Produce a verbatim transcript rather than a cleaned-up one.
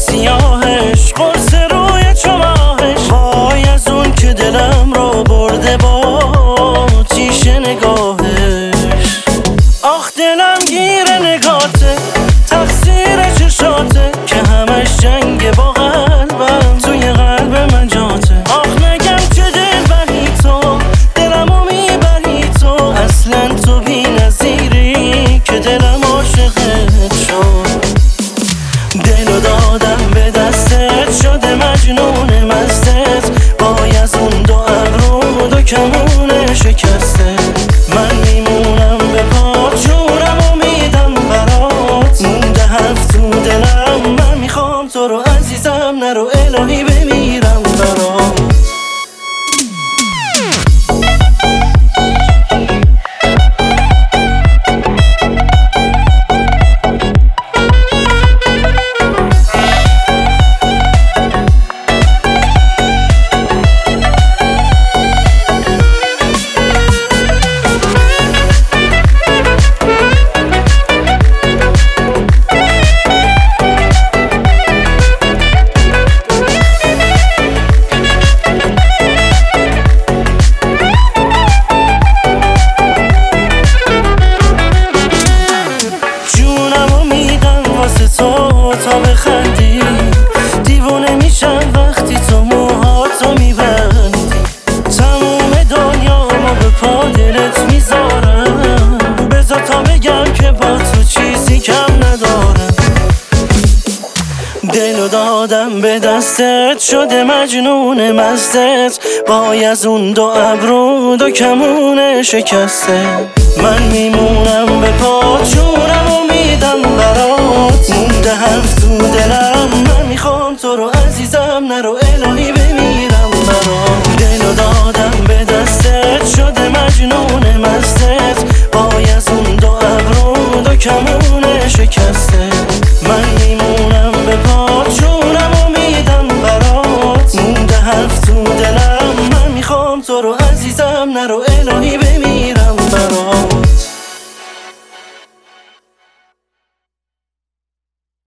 سیاهش، قرص روی چماهش. وای از اون که دلم رو برده با تیشه نگاهش. آخ دلم گیر نگاته، تقصیر چشاته که همش جنگ با قلبم، توی قلب من جاته. آخ نگم چه دل بری تو، دلمو میبری تو، اصلا تو بی نظیری که دلم عاشقت شد. دلو دادم به دستت، شده مجنون مستت. وای از اون دو ابرو دو کمون شکسته. من میمونم به پات، جونمو میدم برات. مونده حرف تو دلم، من میخوام تو رو عزیزم، نرو الهی بمیرم برات. تو تا بخندی دیوونه میشم وقتی تو موهاتو میبندی. تموم دنیامو به پا دلت میذارم، بذار تا بگم که با تو چیزی کم ندارم. دلو دادم به دستت، شده مجنون مستت. وای از اون دو ابرو دو کمون شکسته. من میمونم به پا، جونمو میدم برات. مونده حرف تو دلم، من میخوام تو رو عزیزم، نرو الهی بمیرم برات. دلو دادم به دستت، شده مجنون مستت. وای از اون دو ابرو دو کمون شکسته.